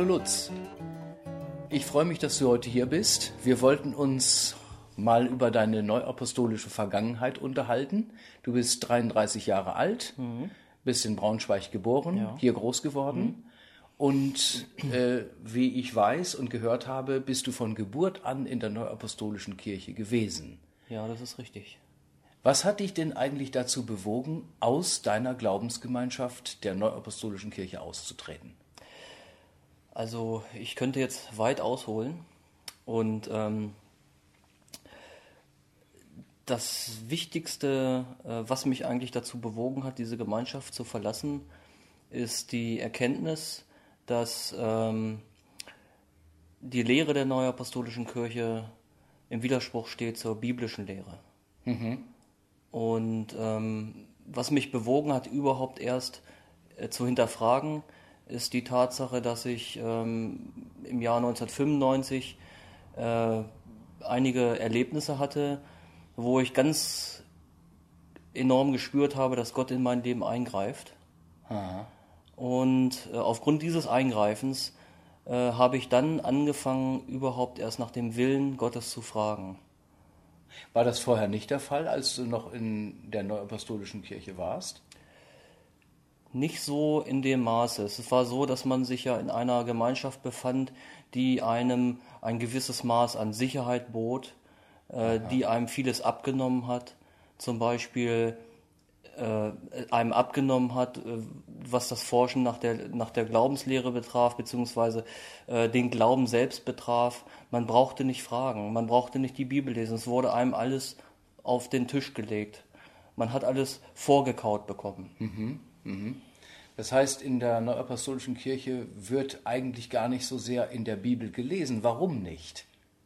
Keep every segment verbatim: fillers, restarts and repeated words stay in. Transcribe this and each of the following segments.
Lutz, ich freue mich, dass du heute hier bist. Wir wollten uns mal über deine neuapostolische Vergangenheit unterhalten. Du bist dreiunddreißig Jahre alt, mhm. bist in Braunschweig geboren, ja. hier groß geworden. Mhm. Und äh, wie ich weiß und gehört habe, bist du von Geburt an in der Neuapostolischen Kirche gewesen. Ja, das ist richtig. Was hat dich denn eigentlich dazu bewogen, aus deiner Glaubensgemeinschaft der Neuapostolischen Kirche auszutreten? Also ich könnte jetzt weit ausholen und ähm, das Wichtigste, äh, was mich eigentlich dazu bewogen hat, diese Gemeinschaft zu verlassen, ist die Erkenntnis, dass ähm, die Lehre der Neuapostolischen Kirche im Widerspruch steht zur biblischen Lehre. Mhm. Und ähm, was mich bewogen hat, überhaupt erst äh, zu hinterfragen, ist die Tatsache, dass ich ähm, im Jahr neunzehnhundertfünfundneunzig äh, einige Erlebnisse hatte, wo ich ganz enorm gespürt habe, dass Gott in mein Leben eingreift. Aha. Und äh, aufgrund dieses Eingreifens äh, habe ich dann angefangen, überhaupt erst nach dem Willen Gottes zu fragen. War das vorher nicht der Fall, als du noch in der Neuapostolischen Kirche warst? Nicht so in dem Maße. Es war so, dass man sich ja in einer Gemeinschaft befand, die einem ein gewisses Maß an Sicherheit bot, äh, die einem vieles abgenommen hat. Zum Beispiel äh, einem abgenommen hat, äh, was das Forschen nach der, nach der Glaubenslehre betraf, beziehungsweise äh, den Glauben selbst betraf. Man brauchte nicht fragen, man brauchte nicht die Bibel lesen. Es wurde einem alles auf den Tisch gelegt. Man hat alles vorgekaut bekommen. Mhm. Das heißt, in der Neuapostolischen Kirche wird eigentlich gar nicht so sehr in der Bibel gelesen. Warum nicht?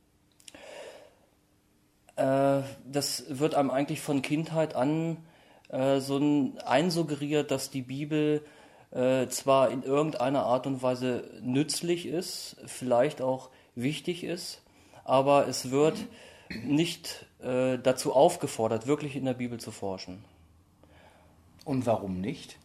Äh, das wird einem eigentlich von Kindheit an äh, so ein einsuggeriert, dass die Bibel äh, zwar in irgendeiner Art und Weise nützlich ist, vielleicht auch wichtig ist, aber es wird nicht äh, dazu aufgefordert, wirklich in der Bibel zu forschen. Und warum nicht?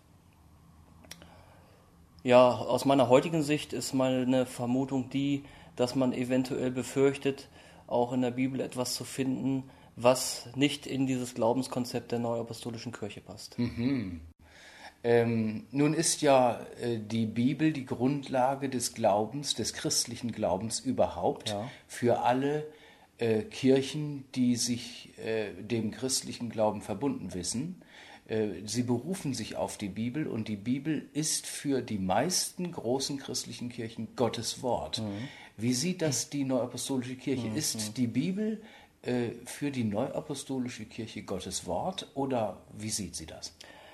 Ja, aus meiner heutigen Sicht ist meine Vermutung die, dass man eventuell befürchtet, auch in der Bibel etwas zu finden, was nicht in dieses Glaubenskonzept der Neuapostolischen Kirche passt. Mhm. Ähm, nun ist ja äh, die Bibel die Grundlage des Glaubens, des christlichen Glaubens überhaupt, ja. für alle äh, Kirchen, die sich äh, dem christlichen Glauben verbunden wissen. Sie berufen sich auf die Bibel und die Bibel ist für die meisten großen christlichen Kirchen Gottes Wort. Mhm. Wie sieht das die Neuapostolische Kirche? Mhm. Ist die Bibel äh, für die Neuapostolische Kirche Gottes Wort oder wie sieht sie das?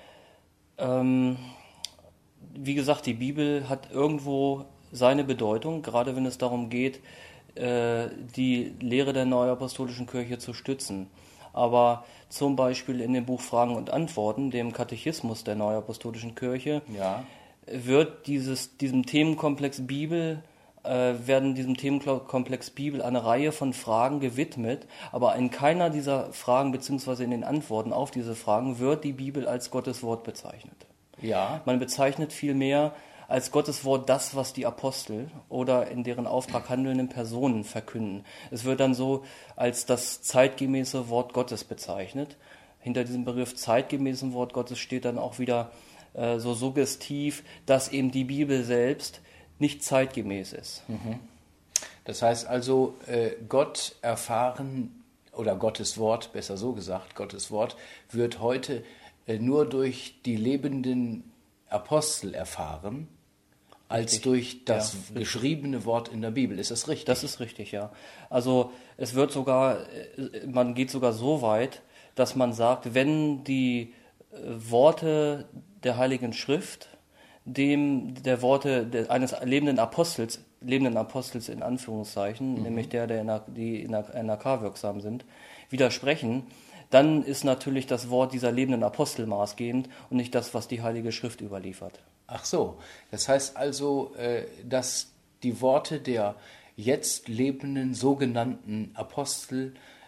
Ähm, wie gesagt, die Bibel hat irgendwo seine Bedeutung, gerade wenn es darum geht, äh, die Lehre der Neuapostolischen Kirche zu stützen. Aber zum Beispiel in dem Buch Fragen und Antworten, dem Katechismus der Neuapostolischen Kirche, ja. wird dieses, diesem Themenkomplex Bibel, äh, werden diesem Themenkomplex Bibel eine Reihe von Fragen gewidmet, aber in keiner dieser Fragen bzw. in den Antworten auf diese Fragen wird die Bibel als Gottes Wort bezeichnet. Ja. Man bezeichnet vielmehr als Gottes Wort das, was die Apostel oder in deren Auftrag handelnden Personen verkünden. Es wird dann so als das zeitgemäße Wort Gottes bezeichnet. Hinter diesem Begriff zeitgemäßen Wort Gottes steht dann auch wieder äh, so suggestiv, dass eben die Bibel selbst nicht zeitgemäß ist. Mhm. Das heißt also, äh, Gott erfahren, oder Gottes Wort, besser so gesagt, Gottes Wort wird heute äh, nur durch die lebenden Apostel erfahren, als richtig. Durch das ja, geschriebene Wort in der Bibel. Ist das richtig? Das ist richtig, ja. Also es wird sogar, man geht sogar so weit, dass man sagt, wenn die Worte der Heiligen Schrift dem der Worte de, eines lebenden Apostels, lebenden Apostels in Anführungszeichen, mhm. nämlich der, der in der, die in der N A K wirksam sind, widersprechen, dann ist natürlich das Wort dieser lebenden Apostel maßgebend und nicht das, was die Heilige Schrift überliefert. Ach so, das heißt also, dass die Worte der jetzt lebenden sogenannten Apostel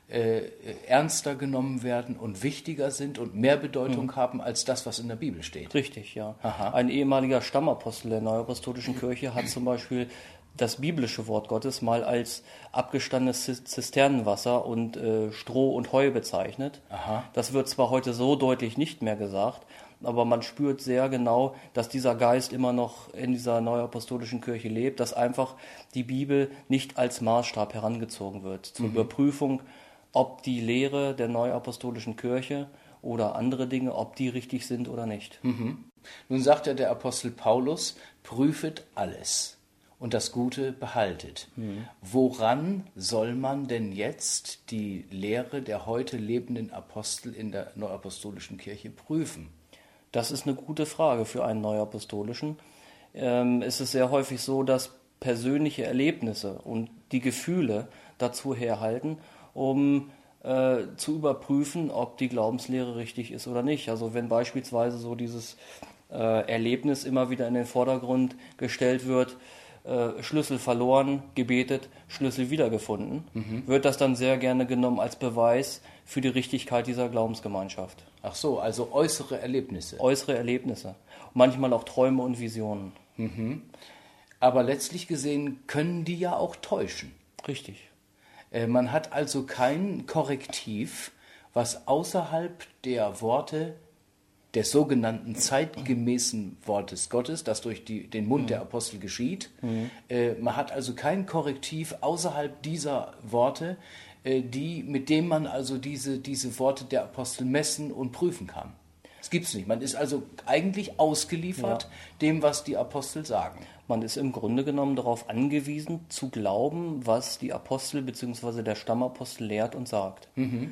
äh, ernster genommen werden und wichtiger sind und mehr Bedeutung mhm. haben als das, was in der Bibel steht. Richtig, ja. Aha. Ein ehemaliger Stammapostel der Neuapostolischen Kirche hat zum Beispiel das biblische Wort Gottes mal als abgestandenes Zisternenwasser und äh, Stroh und Heu bezeichnet. Aha. Das wird zwar heute so deutlich nicht mehr gesagt, aber man spürt sehr genau, dass dieser Geist immer noch in dieser Neuapostolischen Kirche lebt, dass einfach die Bibel nicht als Maßstab herangezogen wird zur mhm. Überprüfung, ob die Lehre der Neuapostolischen Kirche oder andere Dinge, ob die richtig sind oder nicht. Mhm. Nun sagt ja der Apostel Paulus, prüfet alles und das Gute behaltet. Mhm. Woran soll man denn jetzt die Lehre der heute lebenden Apostel in der Neuapostolischen Kirche prüfen? Das ist eine gute Frage für einen Neuapostolischen. Ähm, es ist sehr häufig so, dass persönliche Erlebnisse und die Gefühle dazu herhalten, um äh, zu überprüfen, ob die Glaubenslehre richtig ist oder nicht. Also wenn beispielsweise so dieses äh, Erlebnis immer wieder in den Vordergrund gestellt wird, äh, Schlüssel verloren, gebetet, Schlüssel wiedergefunden, mhm. wird das dann sehr gerne genommen als Beweis für die Richtigkeit dieser Glaubensgemeinschaft. Ach so, also äußere Erlebnisse. Äußere Erlebnisse. Manchmal auch Träume und Visionen. Mhm. Aber letztlich gesehen können die ja auch täuschen. Richtig. Man hat also kein Korrektiv, was außerhalb der Worte des sogenannten zeitgemäßen Wortes Gottes, das durch die, den Mund mhm. der Apostel geschieht. Mhm. Man hat also kein Korrektiv außerhalb dieser Worte, die, mit dem man also diese, diese Worte der Apostel messen und prüfen kann. Das gibt es nicht. Man ist also eigentlich ausgeliefert ja. dem, was die Apostel sagen. Man ist im Grunde genommen darauf angewiesen, zu glauben, was die Apostel bzw. der Stammapostel lehrt und sagt. Mhm.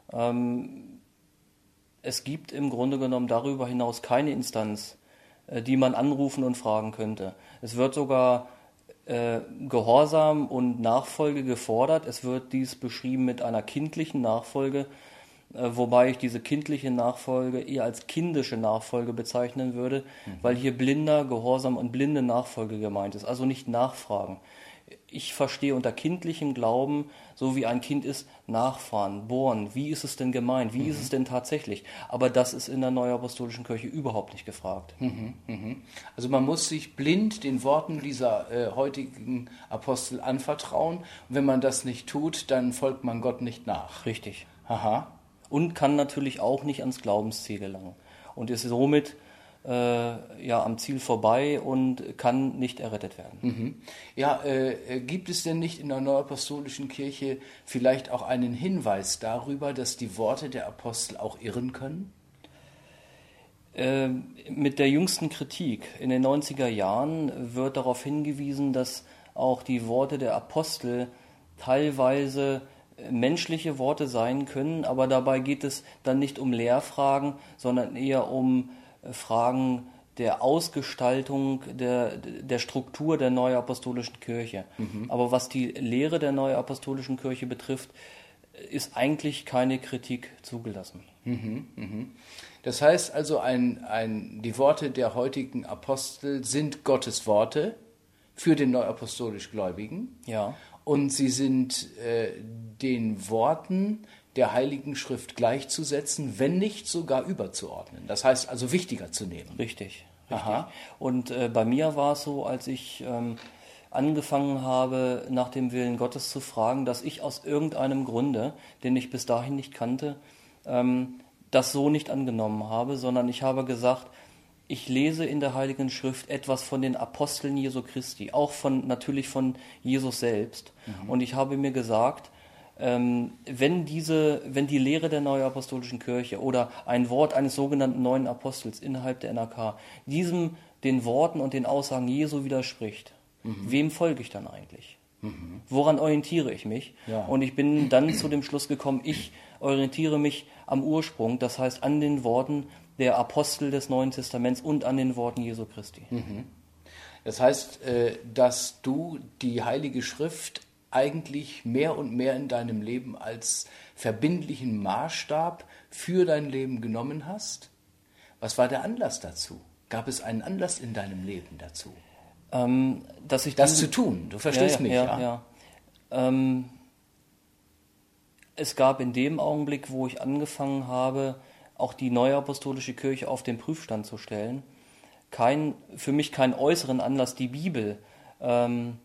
Ähm, es gibt im Grunde genommen darüber hinaus keine Instanz, äh, die man anrufen und fragen könnte. Es wird sogar äh, Gehorsam und Nachfolge gefordert. Es wird dies beschrieben mit einer kindlichen Nachfolge, wobei ich diese kindliche Nachfolge eher als kindische Nachfolge bezeichnen würde, mhm. weil hier blinder Gehorsam und blinde Nachfolge gemeint ist, also nicht nachfragen. Ich verstehe unter kindlichem Glauben, so wie ein Kind ist, nachfahren, bohren, wie ist es denn gemeint, wie mhm. ist es denn tatsächlich, aber das ist in der Neuapostolischen Kirche überhaupt nicht gefragt. Mhm. Mhm. Also man muss sich blind den Worten dieser äh, heutigen Apostel anvertrauen, und wenn man das nicht tut, dann folgt man Gott nicht nach. Richtig. Aha. Und kann natürlich auch nicht ans Glaubensziel gelangen und ist somit äh, ja, am Ziel vorbei und kann nicht errettet werden. Mhm. Ja, äh, gibt es denn nicht in der Neuapostolischen Kirche vielleicht auch einen Hinweis darüber, dass die Worte der Apostel auch irren können? Äh, mit der jüngsten Kritik in den neunziger Jahren wird darauf hingewiesen, dass auch die Worte der Apostel teilweise menschliche Worte sein können, aber dabei geht es dann nicht um Lehrfragen, sondern eher um Fragen der Ausgestaltung, der, der Struktur der Neuapostolischen Kirche. Mhm. Aber was die Lehre der Neuapostolischen Kirche betrifft, ist eigentlich keine Kritik zugelassen. Mhm, mhm. Das heißt also, ein, ein, die Worte der heutigen Apostel sind Gottes Worte für den neuapostolisch Gläubigen. Ja. Und sie sind äh, den Worten der Heiligen Schrift gleichzusetzen, wenn nicht sogar überzuordnen. Das heißt also wichtiger zu nehmen. Richtig. richtig. Aha. Und äh, bei mir war es so, als ich ähm, angefangen habe, nach dem Willen Gottes zu fragen, dass ich aus irgendeinem Grunde, den ich bis dahin nicht kannte, ähm, das so nicht angenommen habe, sondern ich habe gesagt, ich lese in der Heiligen Schrift etwas von den Aposteln Jesu Christi, auch von natürlich von Jesus selbst. Mhm. Und ich habe mir gesagt, ähm, wenn diese, wenn die Lehre der Neuapostolischen Kirche oder ein Wort eines sogenannten neuen Apostels innerhalb der N A K diesem den Worten und den Aussagen Jesu widerspricht, mhm. wem folge ich dann eigentlich? Mhm. Woran orientiere ich mich? Ja. Und ich bin dann zu dem Schluss gekommen, ich orientiere mich am Ursprung, das heißt an den Worten der Apostel des Neuen Testaments und an den Worten Jesu Christi. Das heißt, dass du die Heilige Schrift eigentlich mehr und mehr in deinem Leben als verbindlichen Maßstab für dein Leben genommen hast? Was war der Anlass dazu? Gab es einen Anlass in deinem Leben dazu? Ähm, dass ich das diese, zu tun, du verstehst ja, mich, ja? ja? ja. Ähm, es gab in dem Augenblick, wo ich angefangen habe, auch die neue apostolische Kirche auf den Prüfstand zu stellen, kein, für mich keinen äußeren Anlass, die Bibel ähm,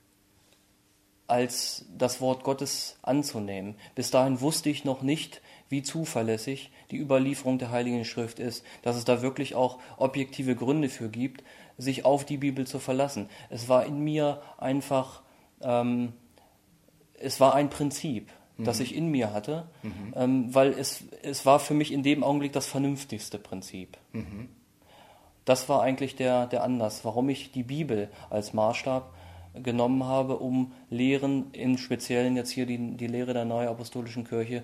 als das Wort Gottes anzunehmen. Bis dahin wusste ich noch nicht, wie zuverlässig die Überlieferung der Heiligen Schrift ist, dass es da wirklich auch objektive Gründe für gibt, sich auf die Bibel zu verlassen. Es war in mir einfach, ähm, es war ein Prinzip, mhm. das ich in mir hatte, mhm. ähm, weil es, es war für mich in dem Augenblick das vernünftigste Prinzip. Mhm. Das war eigentlich der, der Anlass, warum ich die Bibel als Maßstab genommen habe, um Lehren, im Speziellen jetzt hier die, die Lehre der Neuapostolischen Kirche,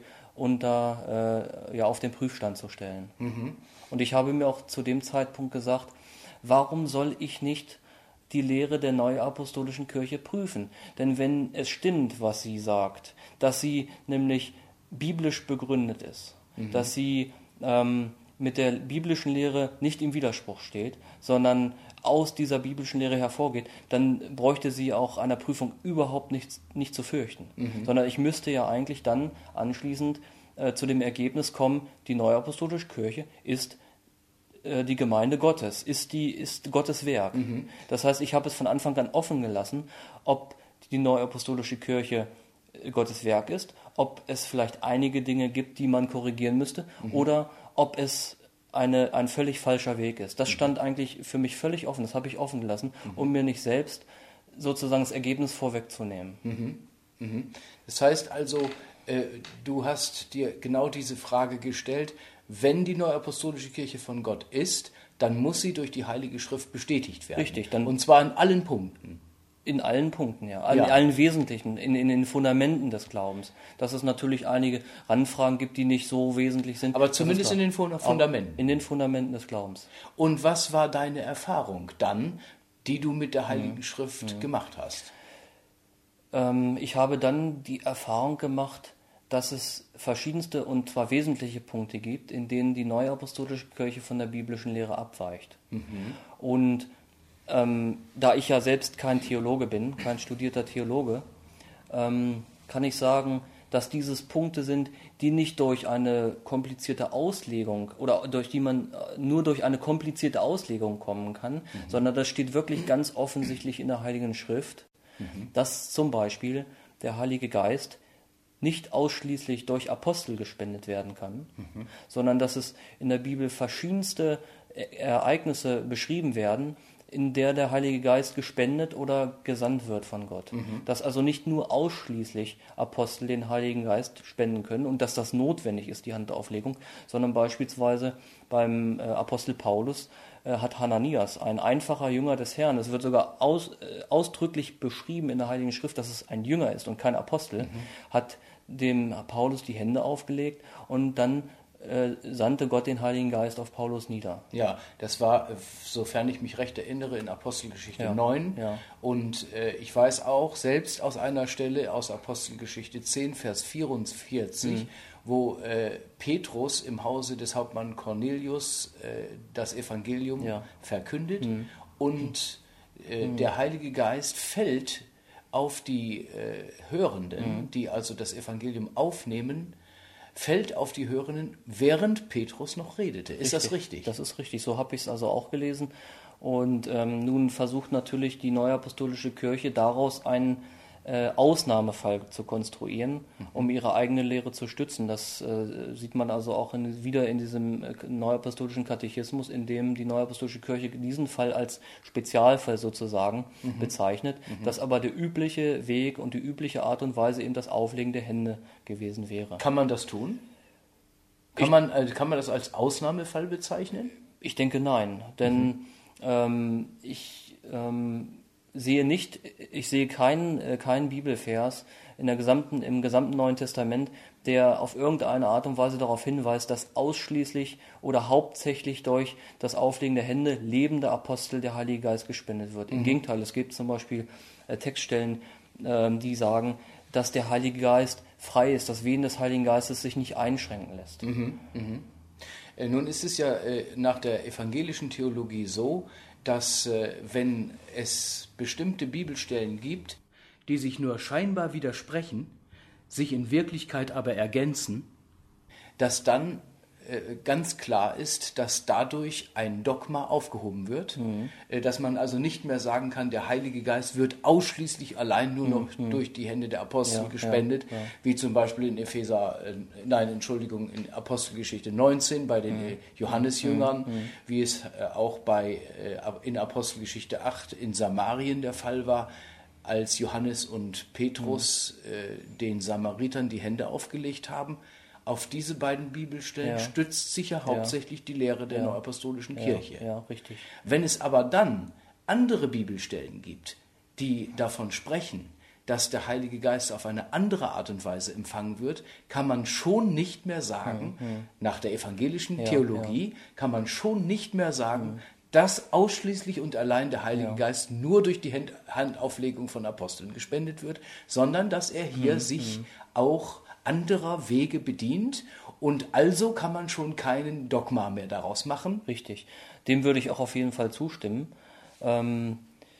unter, äh, ja, auf den Prüfstand zu stellen. Mhm. Und ich habe mir auch zu dem Zeitpunkt gesagt, warum soll ich nicht die Lehre der Neuapostolischen Kirche prüfen? Denn wenn es stimmt, was sie sagt, dass sie nämlich biblisch begründet ist, mhm. dass sie ähm, mit der biblischen Lehre nicht im Widerspruch steht, sondern aus dieser biblischen Lehre hervorgeht, dann bräuchte sie auch einer Prüfung überhaupt nichts, nicht zu fürchten. Mhm. Sondern ich müsste ja eigentlich dann anschließend äh, zu dem Ergebnis kommen, die Neuapostolische Kirche ist äh, die Gemeinde Gottes, ist, die, ist Gottes Werk. Mhm. Das heißt, ich habe es von Anfang an offen gelassen, ob die Neuapostolische Kirche Gottes Werk ist, ob es vielleicht einige Dinge gibt, die man korrigieren müsste, mhm. oder ob es eine, ein völlig falscher Weg ist. Das stand eigentlich für mich völlig offen, das habe ich offen gelassen, mhm. um mir nicht selbst sozusagen das Ergebnis vorwegzunehmen. Mhm. Mhm. Das heißt also, äh, du hast dir genau diese Frage gestellt, wenn die Neuapostolische Kirche von Gott ist, dann muss sie durch die Heilige Schrift bestätigt werden. Richtig. Dann und zwar in allen Punkten. In allen Punkten, ja. In ja. allen Wesentlichen, in, in den Fundamenten des Glaubens. Dass es natürlich einige Randfragen gibt, die nicht so wesentlich sind. Aber zumindest in den Fundamenten. In den Fundamenten des Glaubens. Und was war deine Erfahrung dann, die du mit der Heiligen mhm. Schrift mhm. gemacht hast? Ähm, ich habe dann die Erfahrung gemacht, dass es verschiedenste und zwar wesentliche Punkte gibt, in denen die Neuapostolische Kirche von der biblischen Lehre abweicht. Mhm. Und Ähm, da ich ja selbst kein Theologe bin, kein studierter Theologe, ähm, kann ich sagen, dass dieses Punkte sind, die nicht durch eine komplizierte Auslegung oder durch die man nur durch eine komplizierte Auslegung kommen kann, mhm. sondern das steht wirklich ganz offensichtlich in der Heiligen Schrift, mhm. dass zum Beispiel der Heilige Geist nicht ausschließlich durch Apostel gespendet werden kann, mhm. sondern dass es in der Bibel verschiedenste Ereignisse beschrieben werden, in der der Heilige Geist gespendet oder gesandt wird von Gott. Mhm. Dass also nicht nur ausschließlich Apostel den Heiligen Geist spenden können und dass das notwendig ist, die Handauflegung, sondern beispielsweise beim äh, Apostel Paulus äh, hat Hananias, ein einfacher Jünger des Herrn, es wird sogar aus, äh, ausdrücklich beschrieben in der Heiligen Schrift, dass es ein Jünger ist und kein Apostel, mhm. hat dem Paulus die Hände aufgelegt und dann Äh, sandte Gott den Heiligen Geist auf Paulus nieder. Ja, das war, sofern ich mich recht erinnere, in Apostelgeschichte ja. neun. Ja. Und äh, ich weiß auch selbst aus einer Stelle aus Apostelgeschichte zehn, Vers vierundvierzig, mhm. wo äh, Petrus im Hause des Hauptmanns Cornelius äh, das Evangelium ja. verkündet mhm. und äh, mhm. der Heilige Geist fällt auf die äh, Hörenden, mhm. die also das Evangelium aufnehmen, fällt auf die Hörenden, während Petrus noch redete. Ist richtig. Das richtig? Das ist richtig, so habe ich es also auch gelesen. Und ähm, nun versucht natürlich die Neuapostolische Kirche daraus einen äh, Ausnahmefall zu konstruieren, mhm. um ihre eigene Lehre zu stützen. Das äh, sieht man also auch in, wieder in diesem äh, Neuapostolischen Katechismus, in dem die Neuapostolische Kirche diesen Fall als Spezialfall sozusagen mhm. bezeichnet, mhm. dass aber der übliche Weg und die übliche Art und Weise eben das Auflegen der Hände gewesen wäre. Kann man das tun? Kann, ich, man, äh, kann man das als Ausnahmefall bezeichnen? Ich denke nein, denn mhm. ähm, ich ähm, sehe nicht, ich sehe keinen, äh, keinen Bibelvers in der gesamten, im gesamten Neuen Testament, der auf irgendeine Art und Weise darauf hinweist, dass ausschließlich oder hauptsächlich durch das Auflegen der Hände lebende Apostel der Heilige Geist gespendet wird. Mhm. Im Gegenteil, es gibt zum Beispiel äh, Textstellen, äh, die sagen, dass der Heilige Geist frei ist, das Wehen des Heiligen Geistes sich nicht einschränken lässt. Mhm. Mhm. Äh, nun ist es ja äh, nach der evangelischen Theologie so, dass äh, wenn es bestimmte Bibelstellen gibt, die sich nur scheinbar widersprechen, sich in Wirklichkeit aber ergänzen, dass dann äh, ganz klar ist, dass dadurch ein Dogma aufgehoben wird, mhm. äh, dass man also nicht mehr sagen kann, der Heilige Geist wird ausschließlich allein nur noch mhm. durch die Hände der Apostel ja, gespendet, ja, ja. wie zum Beispiel in Epheser, äh, nein, Entschuldigung, in Apostelgeschichte neunzehn bei den mhm. Johannesjüngern, mhm. wie es äh, auch bei äh, in Apostelgeschichte acht in Samarien der Fall war, als Johannes und Petrus mhm. äh, den Samaritern die Hände aufgelegt haben. Auf diese beiden Bibelstellen ja. stützt sich ja hauptsächlich ja. die Lehre der ja. Neuapostolischen Kirche. Ja, ja, richtig. Wenn es aber dann andere Bibelstellen gibt, die davon sprechen, dass der Heilige Geist auf eine andere Art und Weise empfangen wird, kann man schon nicht mehr sagen, mhm. nach der evangelischen ja, Theologie, ja. kann man schon nicht mehr sagen, mhm. dass ausschließlich und allein der Heilige ja. Geist nur durch die Hand, Handauflegung von Aposteln gespendet wird, sondern dass er hier mhm. sich mhm. auch anderer Wege bedient, und also kann man schon keinen Dogma mehr daraus machen. Richtig, dem würde ich auch auf jeden Fall zustimmen. Ähm,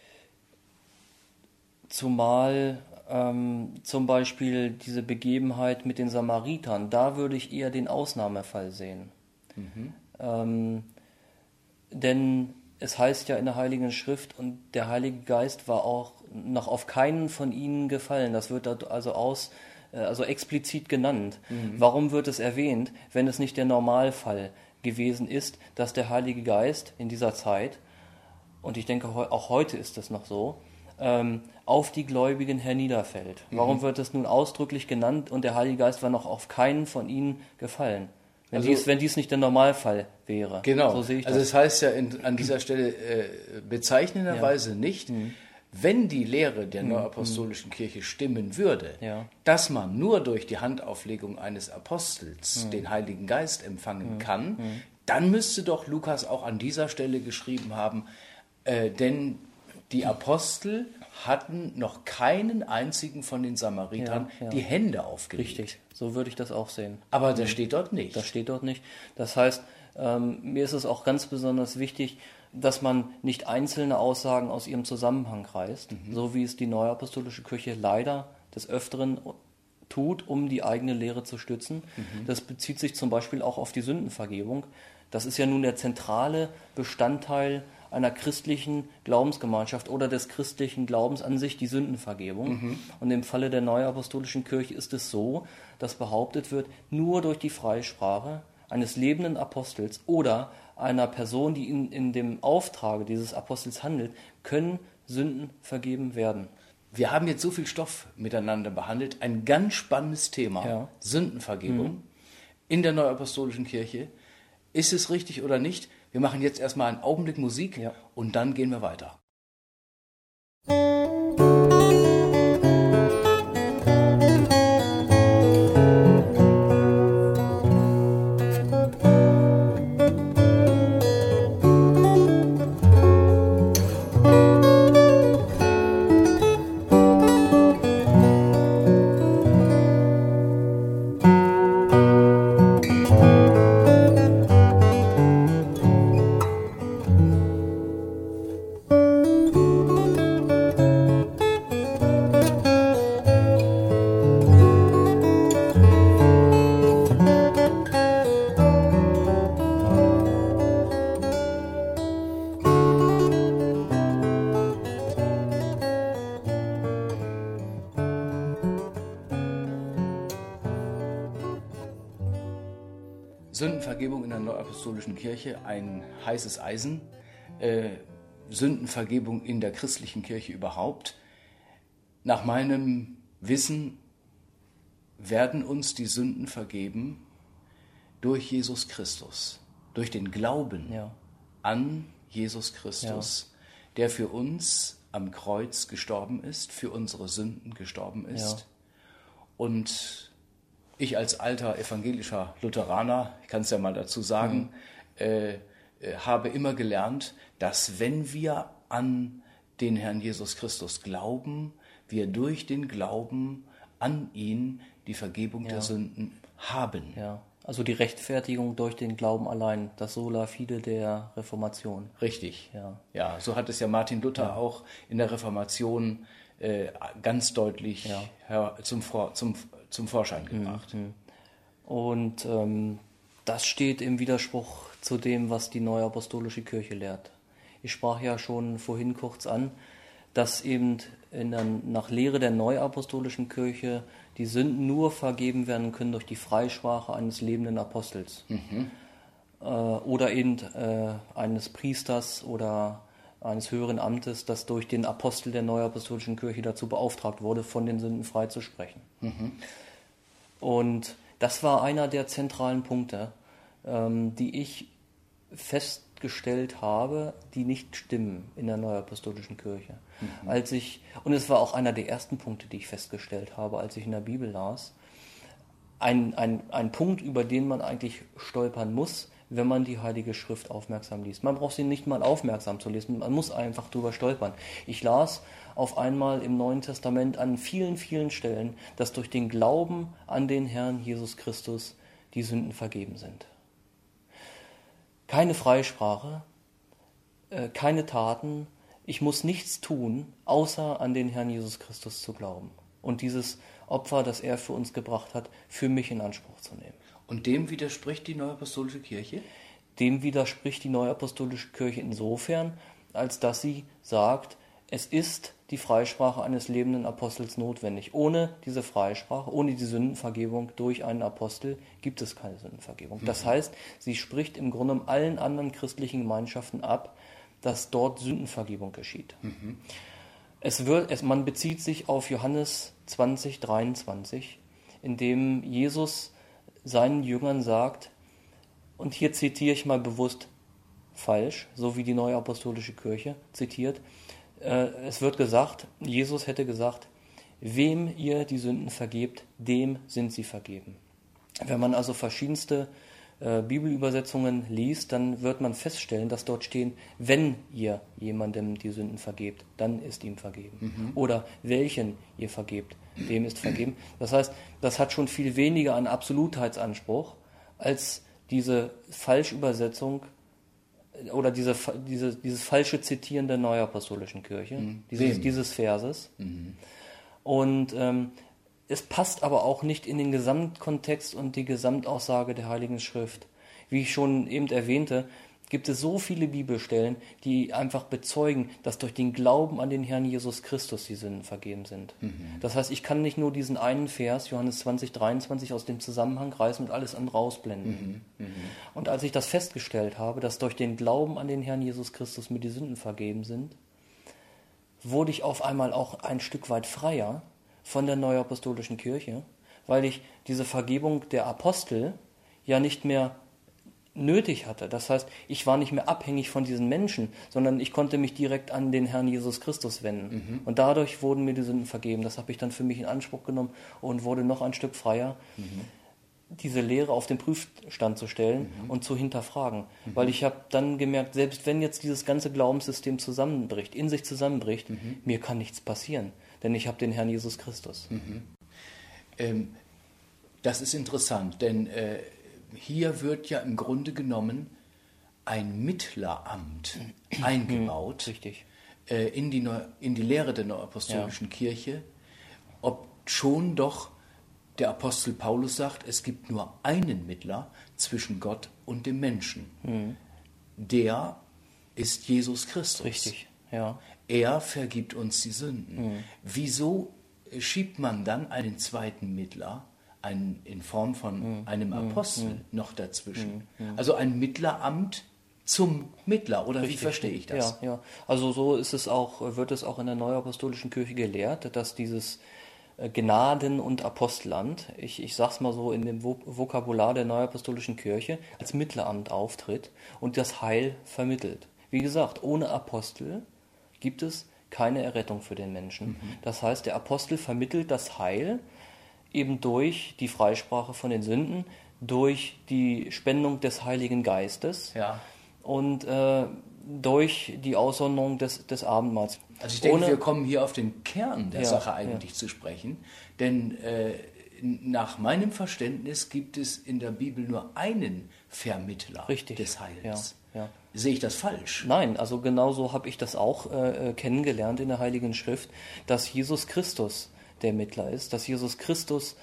zumal ähm, zum Beispiel diese Begebenheit mit den Samaritern, da würde ich eher den Ausnahmefall sehen. Mhm. Ähm, denn es heißt ja in der Heiligen Schrift, und der Heilige Geist war auch noch auf keinen von ihnen gefallen. Das wird dort also aus also explizit genannt. Mhm. Warum wird es erwähnt, wenn es nicht der Normalfall gewesen ist, dass der Heilige Geist in dieser Zeit, und ich denke auch heute ist es noch so, ähm, auf die Gläubigen herniederfällt? Mhm. Warum wird es nun ausdrücklich genannt und der Heilige Geist war noch auf keinen von ihnen gefallen? Wenn, also, dies, wenn dies nicht der Normalfall wäre. Genau, so sehe ich also das. das heißt ja in, an dieser Stelle äh, bezeichnenderweise ja. nicht, mhm. wenn die Lehre der Neuapostolischen mhm. Kirche stimmen würde, ja. dass man nur durch die Handauflegung eines Apostels mhm. den Heiligen Geist empfangen mhm. kann, mhm. dann müsste doch Lukas auch an dieser Stelle geschrieben haben, äh, denn die Apostel hatten noch keinen einzigen von den Samaritern ja, ja. die Hände aufgelegt. Richtig, so würde ich das auch sehen. Aber das mhm. steht dort nicht. Das steht dort nicht. Das heißt, ähm, mir ist es auch ganz besonders wichtig, dass man nicht einzelne Aussagen aus ihrem Zusammenhang reißt, mhm. so wie es die Neuapostolische Kirche leider des Öfteren tut, um die eigene Lehre zu stützen. Mhm. Das bezieht sich zum Beispiel auch auf die Sündenvergebung. Das ist ja nun der zentrale Bestandteil einer christlichen Glaubensgemeinschaft oder des christlichen Glaubens an sich, die Sündenvergebung. Mhm. Und im Falle der Neuapostolischen Kirche ist es so, dass behauptet wird, nur durch die Freisprache eines lebenden Apostels oder einer Person, die in, in dem Auftrage dieses Apostels handelt, können Sünden vergeben werden. Wir haben jetzt so viel Stoff miteinander behandelt. Ein ganz spannendes Thema, ja. Sündenvergebung mhm. in der Neuapostolischen Kirche. Ist es richtig oder nicht? Wir machen jetzt erstmal einen Augenblick Musik ja. und dann gehen wir weiter. Sündenvergebung in der Neuapostolischen Kirche, ein heißes Eisen. Äh, Sündenvergebung in der christlichen Kirche überhaupt. Nach meinem Wissen werden uns die Sünden vergeben durch Jesus Christus, durch den Glauben ja. an Jesus Christus, ja. der für uns am Kreuz gestorben ist, für unsere Sünden gestorben ist. Ja. Und ich als alter evangelischer Lutheraner, ich kann es ja mal dazu sagen, mhm. äh, äh, habe immer gelernt, dass wenn wir an den Herrn Jesus Christus glauben, wir durch den Glauben an ihn die Vergebung ja. der Sünden haben. Ja, also die Rechtfertigung durch den Glauben allein, das Sola Fide der Reformation. Richtig. Ja, ja, so hat es ja Martin Luther ja. auch in der Reformation äh, ganz deutlich ja. her, zum, zum zum Vorschein gebracht. Mhm. Und ähm, das steht im Widerspruch zu dem, was die Neue Apostolische Kirche lehrt. Ich sprach ja schon vorhin kurz an, dass eben in der, nach Lehre der Neuapostolischen Kirche die Sünden nur vergeben werden können durch die Freisprache eines lebenden Apostels. Mhm. Äh, oder eben äh, eines Priesters oder eines höheren Amtes, das durch den Apostel der Neuapostolischen Kirche dazu beauftragt wurde, von den Sünden freizusprechen. Mhm. Und das war einer der zentralen Punkte, ähm, die ich festgestellt habe, die nicht stimmen in der Neuapostolischen Kirche. Mhm. Als ich, und es war auch einer der ersten Punkte, die ich festgestellt habe, als ich in der Bibel las, ein, ein, ein Punkt, über den man eigentlich stolpern muss, wenn man die Heilige Schrift aufmerksam liest. Man braucht sie nicht mal aufmerksam zu lesen, man muss einfach drüber stolpern. Ich las auf einmal im Neuen Testament an vielen, vielen Stellen, dass durch den Glauben an den Herrn Jesus Christus die Sünden vergeben sind. Keine Freisprache, äh, keine Taten, ich muss nichts tun, außer an den Herrn Jesus Christus zu glauben und dieses Opfer, das er für uns gebracht hat, für mich in Anspruch zu nehmen. Und dem widerspricht die Neuapostolische Kirche? Dem widerspricht die Neuapostolische Kirche insofern, als dass sie sagt, es ist die Freisprache eines lebenden Apostels notwendig. Ohne diese Freisprache, ohne die Sündenvergebung durch einen Apostel gibt es keine Sündenvergebung. Mhm. Das heißt, sie spricht im Grunde allen anderen christlichen Gemeinschaften ab, dass dort Sündenvergebung geschieht. Mhm. Es wird, es, man bezieht sich auf Johannes zwanzig, dreiundzwanzig, in dem Jesus seinen Jüngern sagt, und hier zitiere ich mal bewusst falsch, so wie die Neue Apostolische Kirche zitiert, äh, es wird gesagt, Jesus hätte gesagt, wem ihr die Sünden vergebt, dem sind sie vergeben. Wenn man also verschiedenste äh, Bibelübersetzungen liest, dann wird man feststellen, dass dort stehen, wenn ihr jemandem die Sünden vergebt, dann ist ihm vergeben. Mhm. Oder welchen ihr vergebt, dem ist vergeben. Das heißt, das hat schon viel weniger an Absolutheitsanspruch als diese Falschübersetzung oder diese, diese, dieses falsche Zitieren der Neuapostolischen Kirche, mhm. dieses, dieses Verses. Mhm. Und ähm, es passt aber auch nicht in den Gesamtkontext und die Gesamtaussage der Heiligen Schrift. Wie ich schon eben erwähnte, gibt es so viele Bibelstellen, die einfach bezeugen, dass durch den Glauben an den Herrn Jesus Christus die Sünden vergeben sind. Mhm. Das heißt, ich kann nicht nur diesen einen Vers, Johannes zwanzig, dreiundzwanzig, aus dem Zusammenhang reißen und alles andere rausblenden. Mhm. Mhm. Und als ich das festgestellt habe, dass durch den Glauben an den Herrn Jesus Christus mir die Sünden vergeben sind, wurde ich auf einmal auch ein Stück weit freier von der Neuapostolischen Kirche, weil ich diese Vergebung der Apostel ja nicht mehr nötig hatte. Das heißt, ich war nicht mehr abhängig von diesen Menschen, sondern ich konnte mich direkt an den Herrn Jesus Christus wenden. Mhm. Und dadurch wurden mir die Sünden vergeben. Das habe ich dann für mich in Anspruch genommen und wurde noch ein Stück freier, mhm. diese Lehre auf den Prüfstand zu stellen mhm. und zu hinterfragen. Mhm. Weil ich habe dann gemerkt, selbst wenn jetzt dieses ganze Glaubenssystem zusammenbricht, in sich zusammenbricht, mhm. mir kann nichts passieren, denn ich habe den Herrn Jesus Christus. Mhm. Ähm, das ist interessant, denn äh, hier wird ja im Grunde genommen ein Mittleramt eingebaut Richtig. Äh, in, die Neu- in die Lehre der Neuapostolischen ja. Kirche, ob schon doch der Apostel Paulus sagt, es gibt nur einen Mittler zwischen Gott und dem Menschen. Mhm. Der ist Jesus Christus. Richtig, ja. Er vergibt uns die Sünden. Mhm. Wieso schiebt man dann einen zweiten Mittler, einen, in Form von mhm. einem Apostel, mhm. noch dazwischen? Mhm. Also ein Mittleramt zum Mittler, oder Richtig. Wie verstehe ich das? Ja, ja. Also so ist es auch, wird es auch in der Neuapostolischen Kirche gelehrt, dass dieses Gnaden- und Apostelamt, ich, ich sag's mal so in dem Vokabular der Neuapostolischen Kirche, als Mittleramt auftritt und das Heil vermittelt. Wie gesagt, ohne Apostel gibt es keine Errettung für den Menschen. Mhm. Das heißt, der Apostel vermittelt das Heil eben durch die Freisprache von den Sünden, durch die Spendung des Heiligen Geistes ja. und äh, durch die Aussonderung des, des Abendmahls. Also ich denke, Ohne, wir kommen hier auf den Kern der ja, Sache eigentlich ja. zu sprechen, denn äh, nach meinem Verständnis gibt es in der Bibel nur einen Vermittler Richtig. des Heils. Ja, ja. Sehe ich das falsch? Nein, also genauso habe ich das auch äh, kennengelernt in der Heiligen Schrift, dass Jesus Christus der Mittler ist, dass Jesus Christus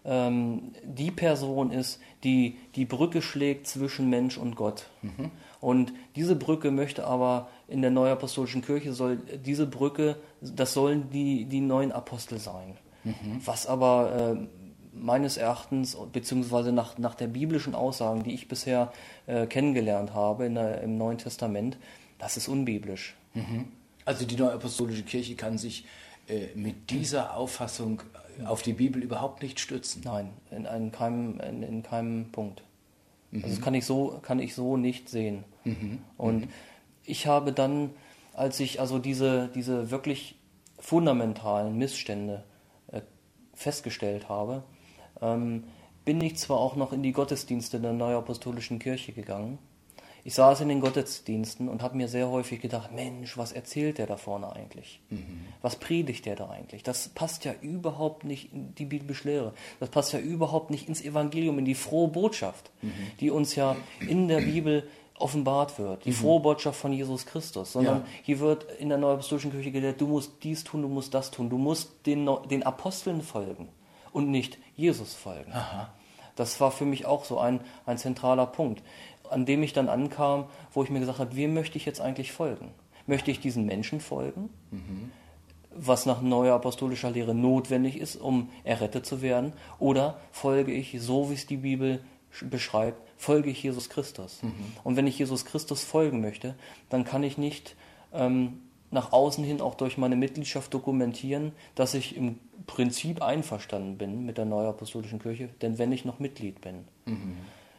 ähm, die Person ist, die die Brücke schlägt zwischen Mensch und Gott. Mhm. Und diese Brücke möchte aber in der Neuapostolischen Kirche, soll diese Brücke, das sollen die, die neuen Apostel sein. Mhm. Was aber äh, meines Erachtens, beziehungsweise nach, nach der biblischen Aussagen, die ich bisher äh, kennengelernt habe in der, im Neuen Testament, das ist unbiblisch. Mhm. Also die Neuapostolische Kirche kann sich äh, mit dieser Auffassung auf die Bibel überhaupt nicht stützen? Nein, in, in, keinem, in, in keinem Punkt. Mhm. Also das kann ich so, kann ich so nicht sehen. Mhm. Und mhm. ich habe dann, als ich also diese, diese wirklich fundamentalen Missstände äh, festgestellt habe, ähm, bin ich zwar auch noch in die Gottesdienste der Neuapostolischen Kirche gegangen. Ich saß in den Gottesdiensten und habe mir sehr häufig gedacht, Mensch, was erzählt der da vorne eigentlich? Mhm. Was predigt der da eigentlich? Das passt ja überhaupt nicht in die biblische Lehre. Das passt ja überhaupt nicht ins Evangelium, in die frohe Botschaft, mhm. die uns ja in der Bibel offenbart wird. Die mhm. frohe Botschaft von Jesus Christus. Sondern ja. hier wird in der Neuapostolischen Kirche gelehrt, du musst dies tun, du musst das tun. Du musst den, den Aposteln folgen und nicht Jesus folgen. Aha. Das war für mich auch so ein, ein zentraler Punkt, an dem ich dann ankam, wo ich mir gesagt habe, wem möchte ich jetzt eigentlich folgen? Möchte ich diesen Menschen folgen, mhm. was nach neuer apostolischer Lehre notwendig ist, um errettet zu werden? Oder folge ich, so wie es die Bibel beschreibt, folge ich Jesus Christus? Mhm. Und wenn ich Jesus Christus folgen möchte, dann kann ich nicht ähm, nach außen hin auch durch meine Mitgliedschaft dokumentieren, dass ich im Prinzip einverstanden bin mit der Neuapostolischen Kirche, denn wenn ich noch Mitglied bin. Mhm.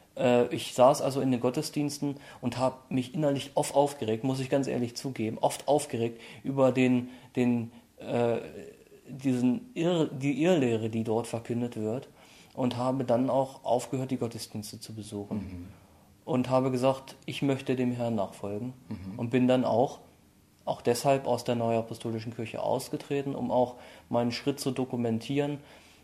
Ich saß also in den Gottesdiensten und habe mich innerlich oft aufgeregt, muss ich ganz ehrlich zugeben, oft aufgeregt über den, den, äh, diesen Irr, die Irrlehre, die dort verkündet wird, und habe dann auch aufgehört, die Gottesdienste zu besuchen. Mhm. Und habe gesagt, ich möchte dem Herrn nachfolgen. Mhm. Und bin dann auch, auch deshalb aus der Neuapostolischen Kirche ausgetreten, um auch meinen Schritt zu dokumentieren,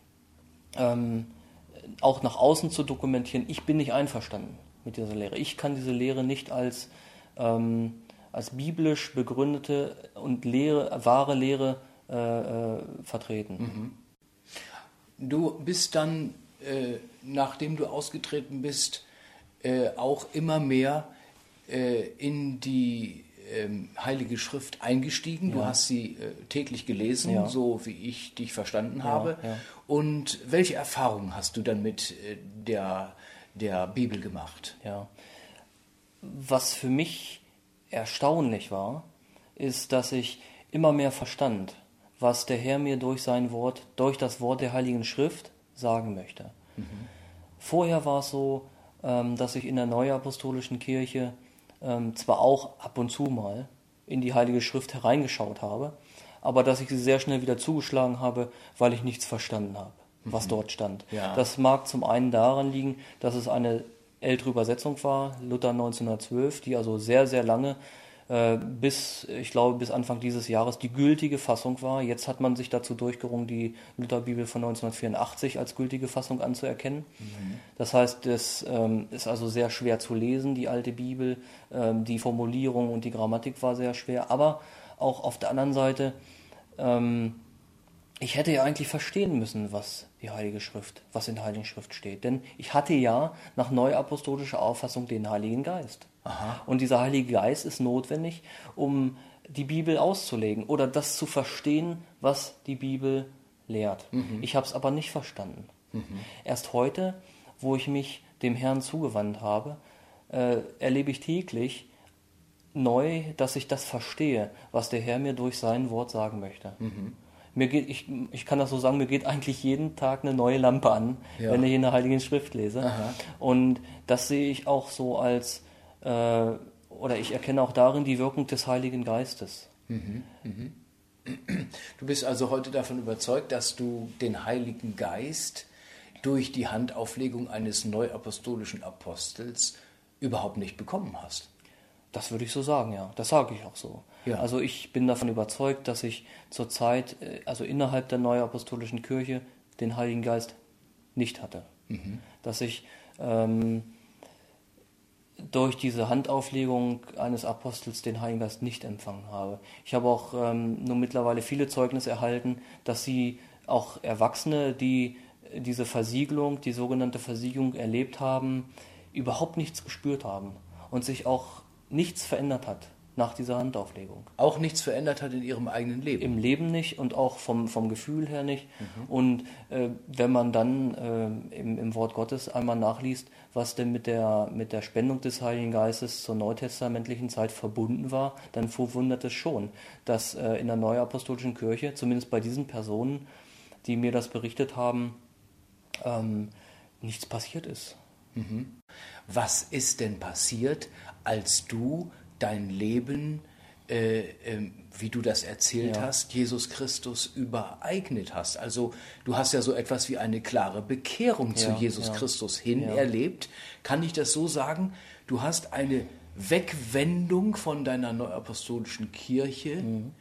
ähm, auch nach außen zu dokumentieren, ich bin nicht einverstanden mit dieser Lehre. Ich kann diese Lehre nicht als, ähm, als biblisch begründete und Lehre, wahre Lehre äh, äh, vertreten. Mhm. Du bist dann, äh, nachdem du ausgetreten bist, äh, auch immer mehr äh, in die ähm, Heilige Schrift eingestiegen. Ja. Du hast sie äh, täglich gelesen, ja. so wie ich dich verstanden ja, habe. Ja. Und welche Erfahrungen hast du dann mit äh, der, der Bibel gemacht? Ja. Was für mich erstaunlich war, ist, dass ich immer mehr verstand, was der Herr mir durch sein Wort, durch das Wort der Heiligen Schrift sagen möchte. Mhm. Vorher war es so, ähm, dass ich in der Neuapostolischen Kirche ähm, zwar auch ab und zu mal in die Heilige Schrift hereingeschaut habe, aber dass ich sie sehr schnell wieder zugeschlagen habe, weil ich nichts verstanden habe, was mhm. dort stand. Ja. Das mag zum einen daran liegen, dass es eine ältere Übersetzung war, Luther neunzehnhundertzwölf, die also sehr, sehr lange äh, bis, ich glaube, bis Anfang dieses Jahres die gültige Fassung war. Jetzt hat man sich dazu durchgerungen, die Lutherbibel von neunzehnhundertvierundachtzig als gültige Fassung anzuerkennen. Mhm. Das heißt, es ähm, ist also sehr schwer zu lesen, die alte Bibel. Ähm, die Formulierung und die Grammatik war sehr schwer, aber auch auf der anderen Seite, ähm, ich hätte ja eigentlich verstehen müssen, was die Heilige Schrift, was in der Heiligen Schrift steht. Denn ich hatte ja nach neuapostolischer Auffassung den Heiligen Geist. Aha. Und dieser Heilige Geist ist notwendig, um die Bibel auszulegen oder das zu verstehen, was die Bibel lehrt. Mhm. Ich habe es aber nicht verstanden. Mhm. Erst heute, wo ich mich dem Herrn zugewandt habe, äh, erlebe ich täglich neu, dass ich das verstehe, was der Herr mir durch sein Wort sagen möchte. Mhm. Mir geht, ich, ich kann das so sagen, mir geht eigentlich jeden Tag eine neue Lampe an, ja. wenn ich in der Heiligen Schrift lese. Aha. Und das sehe ich auch so als, äh, oder ich erkenne auch darin die Wirkung des Heiligen Geistes. Mhm. Mhm. Du bist also heute davon überzeugt, dass du den Heiligen Geist durch die Handauflegung eines neuapostolischen Apostels überhaupt nicht bekommen hast. Das würde ich so sagen, ja. Das sage ich auch so. Ja. Also ich bin davon überzeugt, dass ich zurzeit, also innerhalb der Neuapostolischen Kirche, den Heiligen Geist nicht hatte. Mhm. Dass ich ähm, durch diese Handauflegung eines Apostels den Heiligen Geist nicht empfangen habe. Ich habe auch ähm, nur mittlerweile viele Zeugnisse erhalten, dass sie auch Erwachsene, die diese Versiegelung, die sogenannte Versiegelung erlebt haben, überhaupt nichts gespürt haben und sich auch nichts verändert hat nach dieser Handauflegung. Auch nichts verändert hat in ihrem eigenen Leben? Im Leben nicht und auch vom, vom Gefühl her nicht. Mhm. Und äh, wenn man dann äh, im, im Wort Gottes einmal nachliest, was denn mit der, mit der Spendung des Heiligen Geistes zur neutestamentlichen Zeit verbunden war, dann verwundert es schon, dass äh, in der Neuapostolischen Kirche, zumindest bei diesen Personen, die mir das berichtet haben, ähm, nichts passiert ist. Mhm. Was ist denn passiert, als du dein Leben, äh, äh, wie du das erzählt ja. hast, Jesus Christus übereignet hast? Also du hast ja so etwas wie eine klare Bekehrung ja, zu Jesus ja. Christus hin ja. erlebt. Kann ich das so sagen? Du hast eine Wegwendung von deiner neuapostolischen Kirche mhm.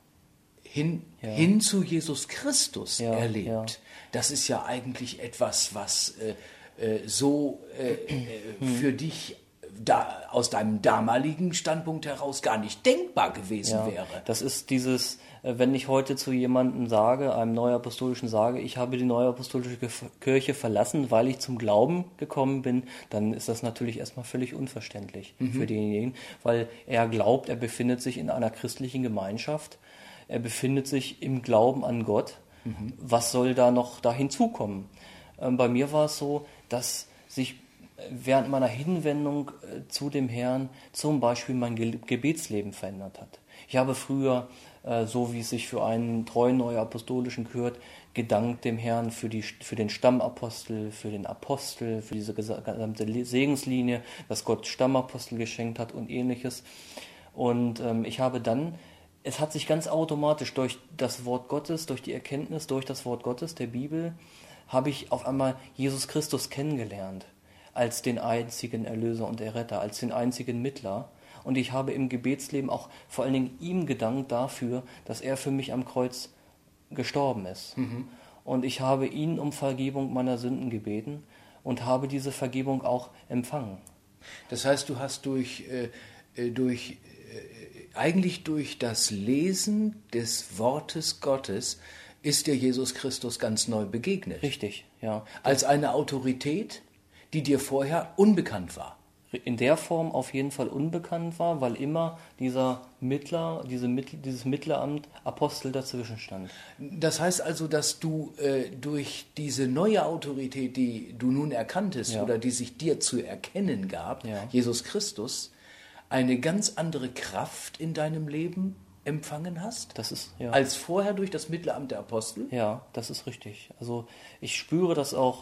hin, ja. hin zu Jesus Christus ja, erlebt. Ja. Das ist ja eigentlich etwas, was äh, äh, so äh, äh, für dich da, aus deinem damaligen Standpunkt heraus gar nicht denkbar gewesen ja, wäre. Das ist dieses, wenn ich heute zu jemandem sage, einem Neuapostolischen sage, ich habe die Neuapostolische Kirche verlassen, weil ich zum Glauben gekommen bin, dann ist das natürlich erstmal völlig unverständlich mhm. für denjenigen, weil er glaubt, er befindet sich in einer christlichen Gemeinschaft, er befindet sich im Glauben an Gott. Mhm. Was soll da noch da hinzukommen? Ähm, bei mir war es so, dass sich während meiner Hinwendung äh, zu dem Herrn zum Beispiel mein Ge- Gebetsleben verändert hat. Ich habe früher, äh, so wie es sich für einen treuen Neuapostolischen gehört, gedankt dem Herrn für, die, für den Stammapostel, für den Apostel, für diese gesamte Segenslinie, dass Gott Stammapostel geschenkt hat und ähnliches. Und ähm, ich habe dann, es hat sich ganz automatisch durch das Wort Gottes, durch die Erkenntnis, durch das Wort Gottes, der Bibel, habe ich auf einmal Jesus Christus kennengelernt. Als den einzigen Erlöser und Erretter, als den einzigen Mittler. Und ich habe im Gebetsleben auch vor allen Dingen ihm gedankt dafür, dass er für mich am Kreuz gestorben ist. Mhm. Und ich habe ihn um Vergebung meiner Sünden gebeten und habe diese Vergebung auch empfangen. Das heißt, du hast durch, äh, durch äh, eigentlich durch das Lesen des Wortes Gottes ist dir Jesus Christus ganz neu begegnet. Richtig, ja. Als eine Autorität, die dir vorher unbekannt war. In der Form auf jeden Fall unbekannt war, weil immer dieser Mittler, diese Mittl, dieses Mittleramt Apostel dazwischen stand. Das heißt also, dass du äh, durch diese neue Autorität, die du nun erkanntest ja. oder die sich dir zu erkennen gab, ja. Jesus Christus, eine ganz andere Kraft in deinem Leben empfangen hast? Das ist, ja. Als vorher durch das Mittelamt der Apostel? Ja, das ist richtig. Also ich spüre das auch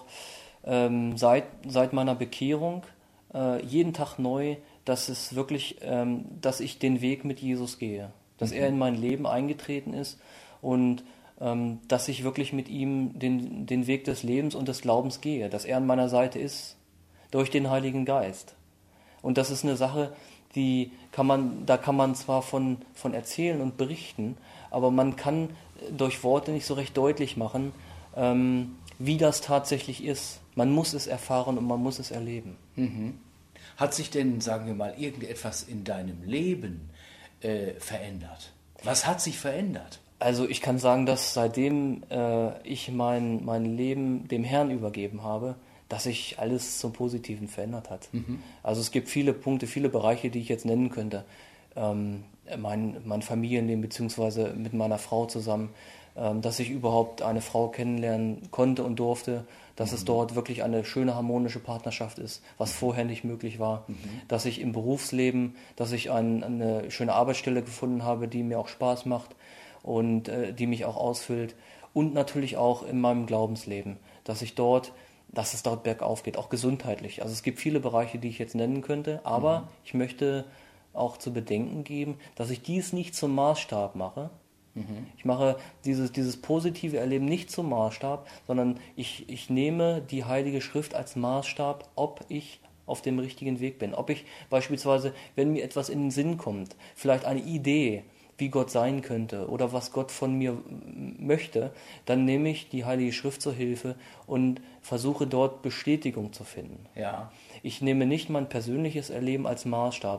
Ähm, seit, seit meiner Bekehrung äh, jeden Tag neu, dass es wirklich, ähm, dass ich den Weg mit Jesus gehe, dass mhm. er in mein Leben eingetreten ist und ähm, dass ich wirklich mit ihm den, den Weg des Lebens und des Glaubens gehe, dass er an meiner Seite ist, durch den Heiligen Geist. Und das ist eine Sache, die kann man, da kann man zwar von, von erzählen und berichten, aber man kann durch Worte nicht so recht deutlich machen, ähm, wie das tatsächlich ist. Man muss es erfahren und man muss es erleben. Mhm. Hat sich denn, sagen wir mal, irgendetwas in deinem Leben äh, verändert? Was hat sich verändert? Also ich kann sagen, dass seitdem äh, ich mein, mein Leben dem Herrn übergeben habe, dass sich alles zum Positiven verändert hat. Mhm. Also es gibt viele Punkte, viele Bereiche, die ich jetzt nennen könnte. Ähm, mein, mein Familienleben beziehungsweise mit meiner Frau zusammen, ähm, dass ich überhaupt eine Frau kennenlernen konnte und durfte, dass mhm. es dort wirklich eine schöne harmonische Partnerschaft ist, was vorher nicht möglich war, mhm. dass ich im Berufsleben, dass ich ein, eine schöne Arbeitsstelle gefunden habe, die mir auch Spaß macht und äh, die mich auch ausfüllt und natürlich auch in meinem Glaubensleben, dass ich dort, dass es dort bergauf geht, auch gesundheitlich. Also es gibt viele Bereiche, die ich jetzt nennen könnte, aber mhm. ich möchte auch zu bedenken geben, dass ich dies nicht zum Maßstab mache. Mhm. Ich mache dieses, dieses positive Erleben nicht zum Maßstab, sondern ich, ich nehme die Heilige Schrift als Maßstab, ob ich auf dem richtigen Weg bin. Ob ich beispielsweise, wenn mir etwas in den Sinn kommt, vielleicht eine Idee, wie Gott sein könnte oder was Gott von mir möchte, dann nehme ich die Heilige Schrift zur Hilfe und versuche dort Bestätigung zu finden. Ja. Ich nehme nicht mein persönliches Erleben als Maßstab.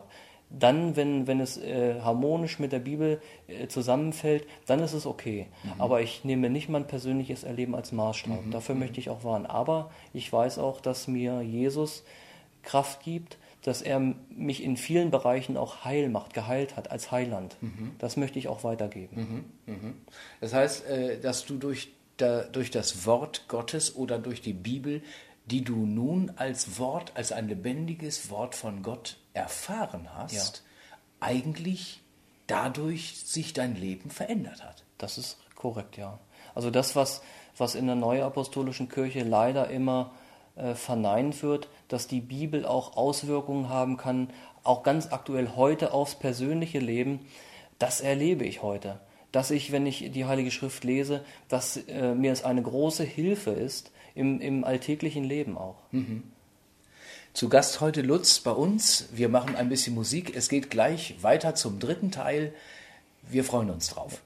Dann, wenn, wenn es äh, harmonisch mit der Bibel äh, zusammenfällt, dann ist es okay. Mhm. Aber ich nehme nicht mein persönliches Erleben als Maßstab. Mhm. Dafür mhm. möchte ich auch warnen. Aber ich weiß auch, dass mir Jesus Kraft gibt, dass er mich in vielen Bereichen auch heil macht, geheilt hat, als Heiland. Mhm. Das möchte ich auch weitergeben. Mhm. Mhm. Das heißt, dass du durch, da, durch das Wort Gottes oder durch die Bibel, die du nun als Wort, als ein lebendiges Wort von Gott erfahren hast, ja. eigentlich dadurch sich dein Leben verändert hat. Das ist korrekt, ja. Also das, was, was in der Neuapostolischen Kirche leider immer äh, verneint wird, dass die Bibel auch Auswirkungen haben kann, auch ganz aktuell heute aufs persönliche Leben, das erlebe ich heute. Dass ich, wenn ich die Heilige Schrift lese, dass äh, mir es eine große Hilfe ist, im, im alltäglichen Leben auch. Mhm. Zu Gast heute Lutz bei uns. Wir machen ein bisschen Musik. Es geht gleich weiter zum dritten Teil. Wir freuen uns drauf.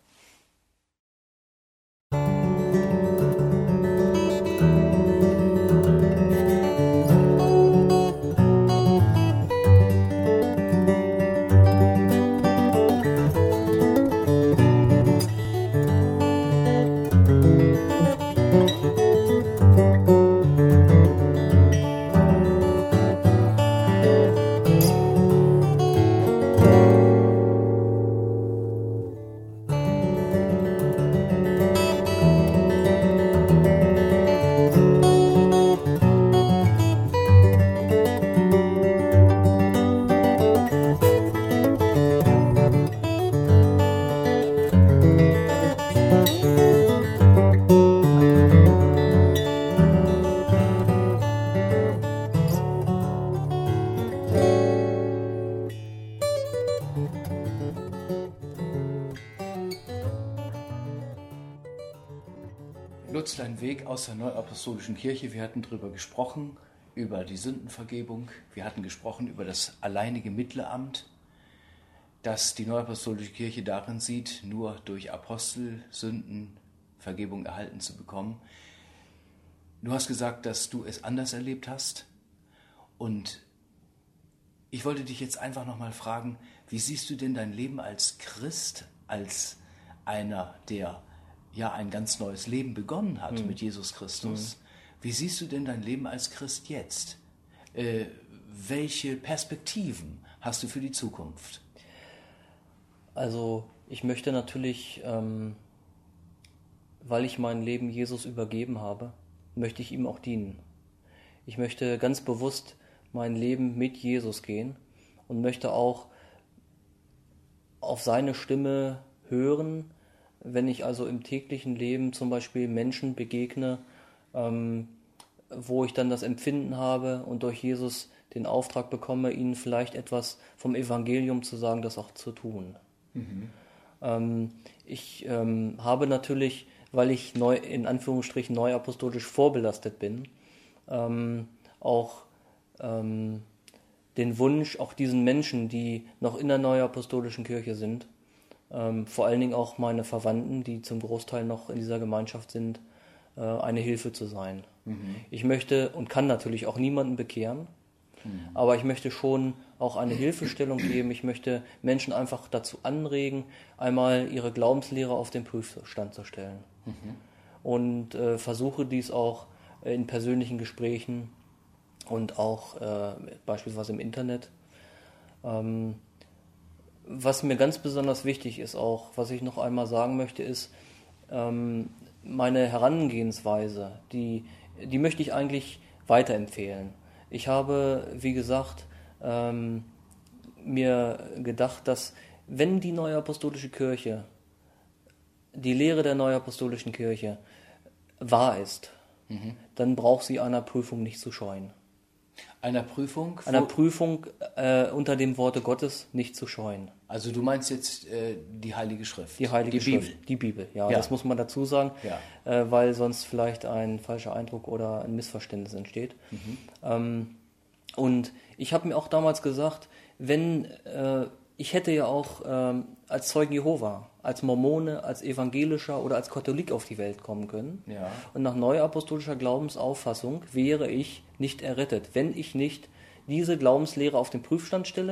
Lutz, dein Weg aus der Neuapostolischen Kirche, wir hatten darüber gesprochen, über die Sündenvergebung, wir hatten gesprochen über das alleinige Mittelamt, das die Neuapostolische Kirche darin sieht, nur durch Apostel Sündenvergebung erhalten zu bekommen. Du hast gesagt, dass du es anders erlebt hast und ich wollte dich jetzt einfach nochmal fragen, wie siehst du denn dein Leben als Christ, als einer, der ja ein ganz neues Leben begonnen hat mhm. mit Jesus Christus. Mhm. Wie siehst du denn dein Leben als Christ jetzt? Äh, welche Perspektiven hast du für die Zukunft? Also ich möchte natürlich, ähm, weil ich mein Leben Jesus übergeben habe, möchte ich ihm auch dienen. Ich möchte ganz bewusst mein Leben mit Jesus gehen und möchte auch auf seine Stimme hören, wenn ich also im täglichen Leben zum Beispiel Menschen begegne, ähm, wo ich dann das Empfinden habe und durch Jesus den Auftrag bekomme, ihnen vielleicht etwas vom Evangelium zu sagen, das auch zu tun. Mhm. Ähm, ich ähm, habe natürlich, weil ich neu, in Anführungsstrichen neuapostolisch vorbelastet bin, ähm, auch ähm, den Wunsch, auch diesen Menschen, die noch in der neuapostolischen Kirche sind, Ähm, vor allen Dingen auch meine Verwandten, die zum Großteil noch in dieser Gemeinschaft sind, äh, eine Hilfe zu sein. Mhm. Ich möchte und kann natürlich auch niemanden bekehren, mhm. aber ich möchte schon auch eine Hilfestellung geben. Ich möchte Menschen einfach dazu anregen, einmal ihre Glaubenslehre auf den Prüfstand zu stellen. Mhm. Und äh, versuche dies auch in persönlichen Gesprächen und auch äh, beispielsweise im Internet. Ähm, Was mir ganz besonders wichtig ist auch, was ich noch einmal sagen möchte, ist, ähm, meine Herangehensweise, die, die möchte ich eigentlich weiterempfehlen. Ich habe, wie gesagt, ähm, mir gedacht, dass wenn die Neuapostolische Kirche, die Lehre der Neuapostolischen Kirche wahr ist, mhm. dann braucht sie einer Prüfung nicht zu scheuen. Einer Prüfung? Einer Prüfung äh, unter dem Worte Gottes nicht zu scheuen. Also du meinst jetzt äh, die Heilige Schrift? Die Heilige die Schrift, Bibel. die Bibel, ja, ja. Das muss man dazu sagen, ja. äh, weil sonst vielleicht ein falscher Eindruck oder ein Missverständnis entsteht. Mhm. Ähm, und ich habe mir auch damals gesagt, wenn, äh, ich hätte ja auch ähm, als Zeugen Jehova, als Mormone, als Evangelischer oder als Katholik auf die Welt kommen können. Ja. Und nach neuapostolischer Glaubensauffassung wäre ich nicht errettet, wenn ich nicht diese Glaubenslehre auf den Prüfstand stelle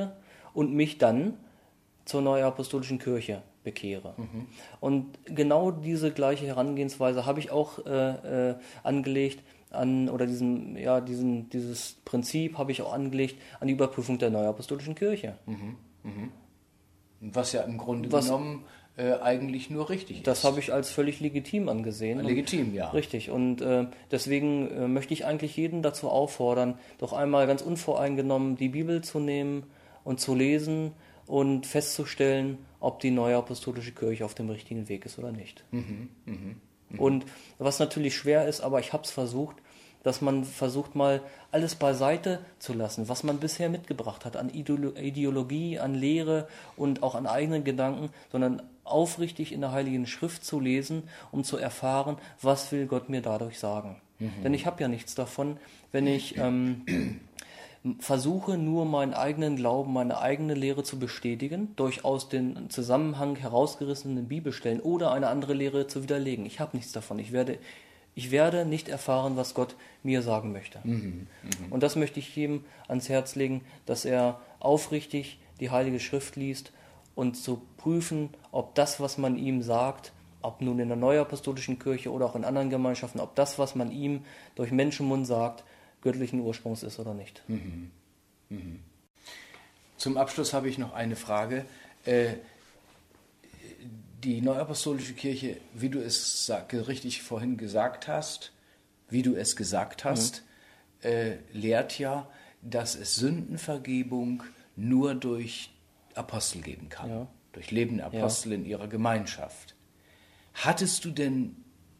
und mich dann zur Neuapostolischen Kirche bekehre. Mhm. Und genau diese gleiche Herangehensweise habe ich auch äh, äh, angelegt an, oder diesen, ja, diesen, dieses Prinzip habe ich auch angelegt an die Überprüfung der Neuapostolischen Kirche. Mhm. Mhm. Was ja im Grunde Was, genommen äh, eigentlich nur richtig das ist. Das habe ich als völlig legitim angesehen. Legitim, und, ja. Richtig. Und äh, deswegen äh, möchte ich eigentlich jeden dazu auffordern, doch einmal ganz unvoreingenommen die Bibel zu nehmen und zu lesen und festzustellen, ob die Neuapostolische Kirche auf dem richtigen Weg ist oder nicht. Mhm, mh, mh. Und was natürlich schwer ist, aber ich habe es versucht, dass man versucht mal alles beiseite zu lassen, was man bisher mitgebracht hat an Ideologie, an Lehre und auch an eigenen Gedanken, sondern aufrichtig in der Heiligen Schrift zu lesen, um zu erfahren, was will Gott mir dadurch sagen. Mhm. Denn ich habe ja nichts davon, wenn ich ähm, versuche, nur meinen eigenen Glauben, meine eigene Lehre zu bestätigen, durch aus dem Zusammenhang herausgerissenen Bibelstellen oder eine andere Lehre zu widerlegen. Ich habe nichts davon. Ich werde, ich werde nicht erfahren, was Gott mir sagen möchte. Mhm, mh. Und das möchte ich jedem ans Herz legen, dass er aufrichtig die Heilige Schrift liest und zu prüfen, ob das, was man ihm sagt, ob nun in der Neuapostolischen Kirche oder auch in anderen Gemeinschaften, ob das, was man ihm durch Menschenmund sagt, göttlichen Ursprungs ist oder nicht. Mhm. Mhm. Zum Abschluss habe ich noch eine Frage. Äh, die Neuapostolische Kirche, wie du es sag, richtig vorhin gesagt hast, wie du es gesagt hast, mhm. äh, lehrt ja, dass es Sündenvergebung nur durch Apostel geben kann, ja. durch lebende Apostel ja. in ihrer Gemeinschaft. Hattest du denn,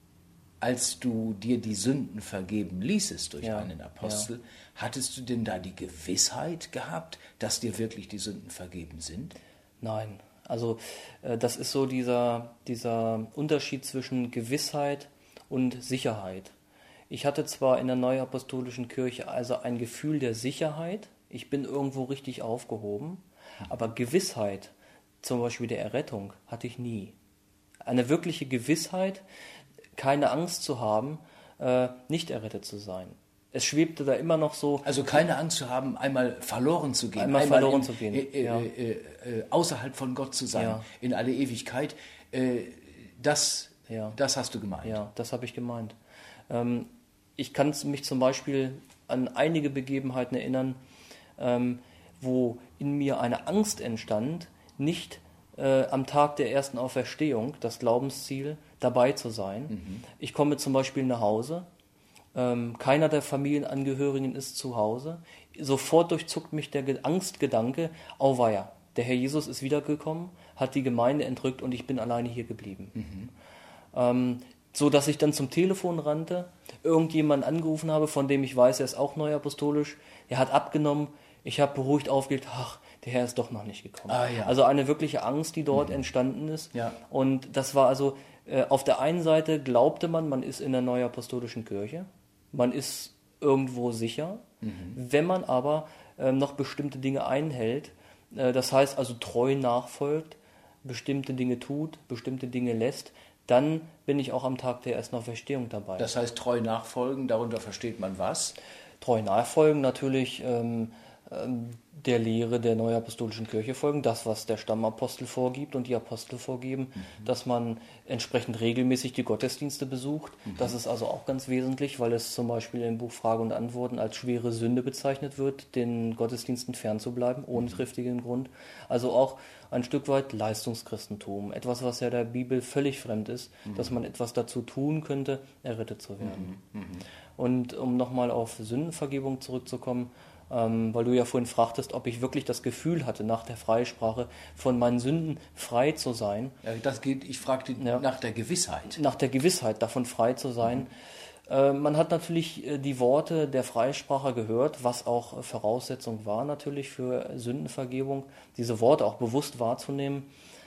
als du dir die Sünden vergeben ließest durch ja, einen Apostel, ja. hattest du denn da die Gewissheit gehabt, dass dir wirklich die Sünden vergeben sind? Nein, also äh, das ist so dieser, dieser Unterschied zwischen Gewissheit und Sicherheit. Ich hatte zwar in der Neuapostolischen Kirche also ein Gefühl der Sicherheit, ich bin irgendwo richtig aufgehoben, aber Gewissheit, zum Beispiel der Errettung, hatte ich nie. Eine wirkliche Gewissheit, keine Angst zu haben, äh, nicht errettet zu sein. Es schwebte da immer noch so... Also keine Angst zu haben, einmal verloren zu gehen. Einmal, einmal verloren in, zu gehen, äh, ja. äh, äh, außerhalb von Gott zu sein, ja. in alle Ewigkeit. Äh, das, ja. das hast du gemeint. Ja, das habe ich gemeint. Ähm, ich kann mich zum Beispiel an einige Begebenheiten erinnern, ähm, wo in mir eine Angst entstand, nicht äh, am Tag der ersten Auferstehung, das Glaubensziel, dabei zu sein. Mhm. Ich komme zum Beispiel nach Hause, ähm, keiner der Familienangehörigen ist zu Hause. Sofort durchzuckt mich der Angstgedanke, auweia, der Herr Jesus ist wiedergekommen, hat die Gemeinde entrückt und ich bin alleine hier geblieben. Mhm. Ähm, so dass ich dann zum Telefon rannte, irgendjemanden angerufen habe, von dem ich weiß, er ist auch neuapostolisch, er hat abgenommen, ich habe beruhigt aufgelegt, ach, der Herr ist doch noch nicht gekommen. Ah, ja. Also eine wirkliche Angst, die dort mhm. entstanden ist. Ja. Und das war also, äh, auf der einen Seite glaubte man, man ist in der Neuapostolischen Kirche, man ist irgendwo sicher. Mhm. Wenn man aber äh, noch bestimmte Dinge einhält, äh, das heißt also treu nachfolgt, bestimmte Dinge tut, bestimmte Dinge lässt, dann bin ich auch am Tag der ersten Auferstehung dabei. Das heißt treu nachfolgen, darunter versteht man was? Treu nachfolgen natürlich ähm, ähm, der Lehre der Neuapostolischen Kirche folgen, das, was der Stammapostel vorgibt und die Apostel vorgeben, mhm. dass man entsprechend regelmäßig die Gottesdienste besucht. Mhm. Das ist also auch ganz wesentlich, weil es zum Beispiel im Buch Frage und Antworten als schwere Sünde bezeichnet wird, den Gottesdiensten fernzubleiben, ohne mhm. triftigen Grund. Also auch ein Stück weit Leistungschristentum, etwas, was ja der Bibel völlig fremd ist, mhm. dass man etwas dazu tun könnte, errettet zu werden. Mhm. Mhm. Und um nochmal auf Sündenvergebung zurückzukommen, Ähm, weil du ja vorhin fragtest, ob ich wirklich das Gefühl hatte, nach der Freisprache von meinen Sünden frei zu sein. Ja, das geht, ich fragte ja, nach der Gewissheit. Nach der Gewissheit, davon frei zu sein. Mhm. Äh, man hat natürlich äh, die Worte der Freisprache gehört, was auch äh, Voraussetzung war natürlich für Sündenvergebung, diese Worte auch bewusst wahrzunehmen.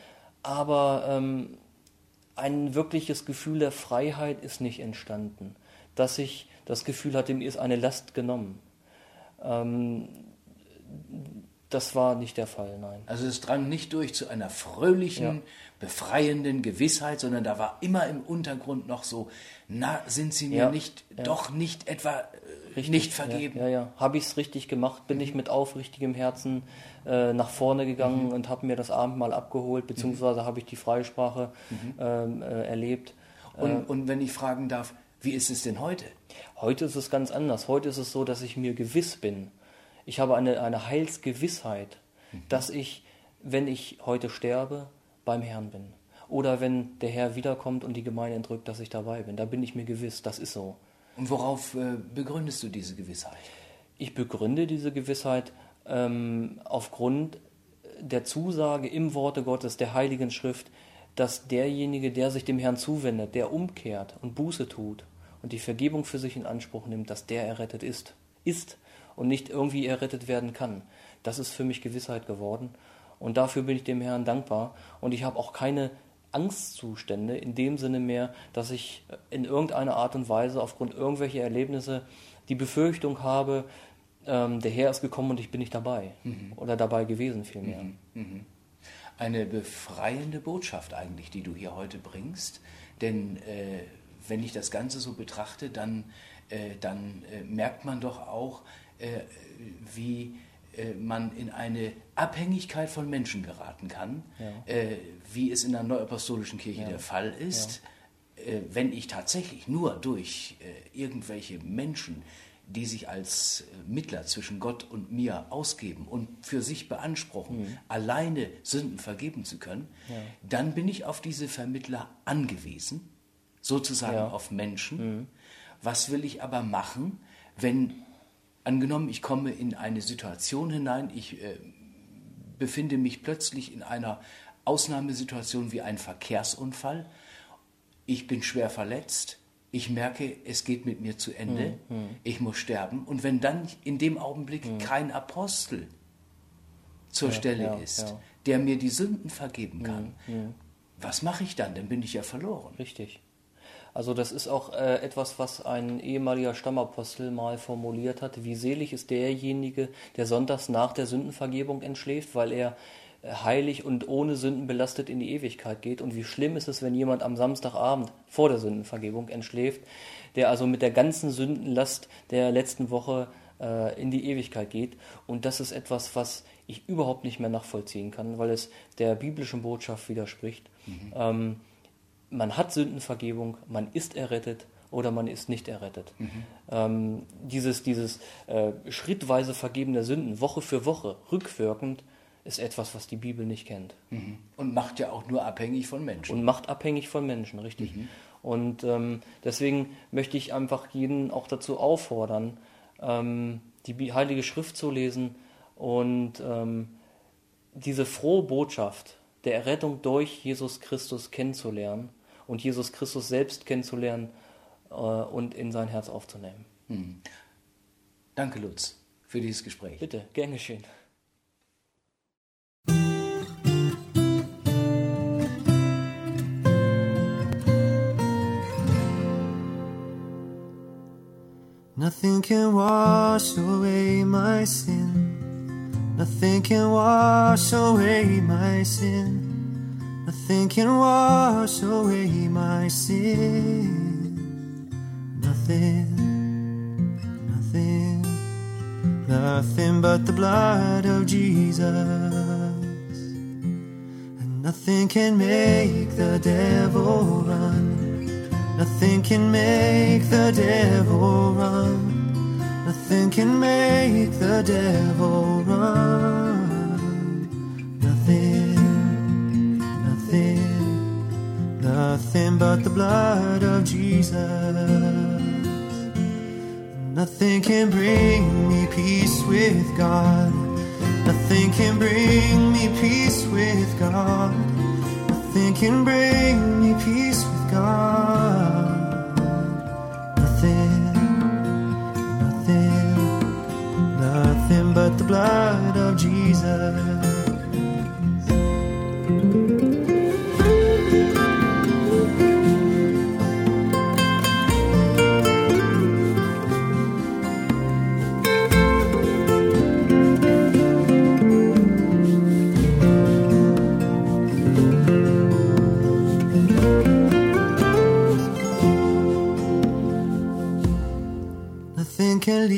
Aber ähm, ein wirkliches Gefühl der Freiheit ist nicht entstanden. Dass ich das Gefühl hatte, mir ist eine Last genommen. Das war nicht der Fall, nein. Also es drang nicht durch zu einer fröhlichen, ja. befreienden Gewissheit, sondern da war immer im Untergrund noch so, na, sind Sie mir ja. nicht, ja. doch nicht etwa richtig, nicht vergeben. Ja, ja, ja. Habe ich es richtig gemacht, bin mhm. ich mit aufrichtigem Herzen äh, nach vorne gegangen mhm. und habe mir das Abendmahl abgeholt, beziehungsweise mhm. habe ich die Freisprache mhm. ähm, äh, erlebt. Und, äh, und wenn ich fragen darf, wie ist es denn heute? Heute ist es ganz anders. Heute ist es so, dass ich mir gewiss bin. Ich habe eine, eine Heilsgewissheit, mhm. dass ich, wenn ich heute sterbe, beim Herrn bin. Oder wenn der Herr wiederkommt und die Gemeinde entrückt, dass ich dabei bin. Da bin ich mir gewiss, das ist so. Und worauf äh, begründest du diese Gewissheit? Ich begründe diese Gewissheit ähm, aufgrund der Zusage im Worte Gottes, der Heiligen Schrift, dass derjenige, der sich dem Herrn zuwendet, der umkehrt und Buße tut und die Vergebung für sich in Anspruch nimmt, dass der errettet ist. Ist und nicht irgendwie errettet werden kann. Das ist für mich Gewissheit geworden. Und dafür bin ich dem Herrn dankbar. Und ich habe auch keine Angstzustände in dem Sinne mehr, dass ich in irgendeiner Art und Weise aufgrund irgendwelcher Erlebnisse die Befürchtung habe, ähm, der Herr ist gekommen und ich bin nicht dabei. Mhm. Oder dabei gewesen vielmehr. Mhm. Mhm. Eine befreiende Botschaft eigentlich, die du hier heute bringst. Denn äh, wenn ich das Ganze so betrachte, dann, äh, dann äh, merkt man doch auch, äh, wie man in eine Abhängigkeit von Menschen geraten kann, ja. äh, wie es in der Neuapostolischen Kirche ja. der Fall ist, ja. äh, wenn ich tatsächlich nur durch äh, irgendwelche Menschen, die sich als äh, Mittler zwischen Gott und mir ausgeben und für sich beanspruchen, mhm. alleine Sünden vergeben zu können, ja. dann bin ich auf diese Vermittler angewiesen, sozusagen ja. auf Menschen. Mhm. Was will ich aber machen, wenn angenommen, ich komme in eine Situation hinein, ich äh, befinde mich plötzlich in einer Ausnahmesituation wie ein Verkehrsunfall, ich bin schwer verletzt, ich merke, es geht mit mir zu Ende, mhm. ich muss sterben. Und wenn dann in dem Augenblick mhm. kein Apostel zur ja, Stelle ja, ist, ja. der mir die Sünden vergeben kann, mhm. was mache ich dann? Dann bin ich ja verloren. Richtig. Also das ist auch äh, etwas, was ein ehemaliger Stammapostel mal formuliert hat. Wie selig ist derjenige, der sonntags nach der Sündenvergebung entschläft, weil er äh, heilig und ohne Sünden belastet in die Ewigkeit geht. Und wie schlimm ist es, wenn jemand am Samstagabend vor der Sündenvergebung entschläft, der also mit der ganzen Sündenlast der letzten Woche äh, in die Ewigkeit geht. Und das ist etwas, was ich überhaupt nicht mehr nachvollziehen kann, weil es der biblischen Botschaft widerspricht. Mhm. Ähm, Man hat Sündenvergebung, man ist errettet oder man ist nicht errettet. Mhm. Ähm, dieses dieses äh, schrittweise Vergeben der Sünden, Woche für Woche, rückwirkend, ist etwas, was die Bibel nicht kennt. Mhm. Und macht ja auch nur abhängig von Menschen. Und macht abhängig von Menschen, richtig. Mhm. Und ähm, deswegen möchte ich einfach jeden auch dazu auffordern, ähm, die Heilige Schrift zu lesen und ähm, diese frohe Botschaft der Errettung durch Jesus Christus kennenzulernen und Jesus Christus selbst kennenzulernen äh, und in sein Herz aufzunehmen. Hm. Danke, Lutz, für dieses Gespräch. Bitte, gern geschehen. Nothing can wash away my sin. Nothing can wash away my sin. Nothing can wash away my sin. Nothing, nothing, nothing but the blood of Jesus. And nothing can make the devil run. Nothing can make the devil run. Nothing can make the devil run. Nothing. Nothing but the blood of Jesus. Nothing can bring me peace with God. Nothing can bring me peace with God. Nothing can bring me peace with God. Nothing, nothing, nothing but the blood of Jesus. Can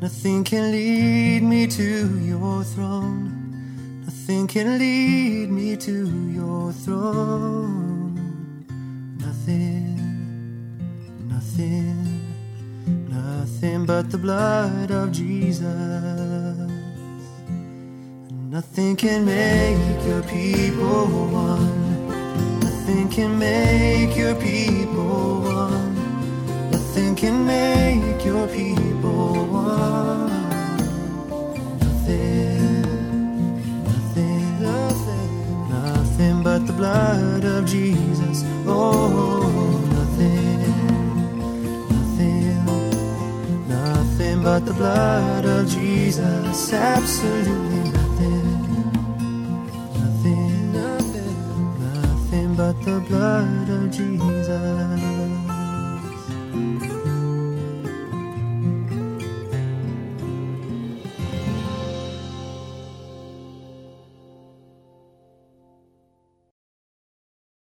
Nothing can lead me to your throne. Nothing can lead me to your throne. Nothing, nothing, nothing but the blood of Jesus. Nothing can make your people one. Nothing can make your people one. Nothing can make your people one. Nothing, nothing, nothing, nothing but the blood of Jesus. Oh, nothing, nothing, nothing but the blood of Jesus. Absolutely nothing, nothing, nothing, nothing but the blood of Jesus.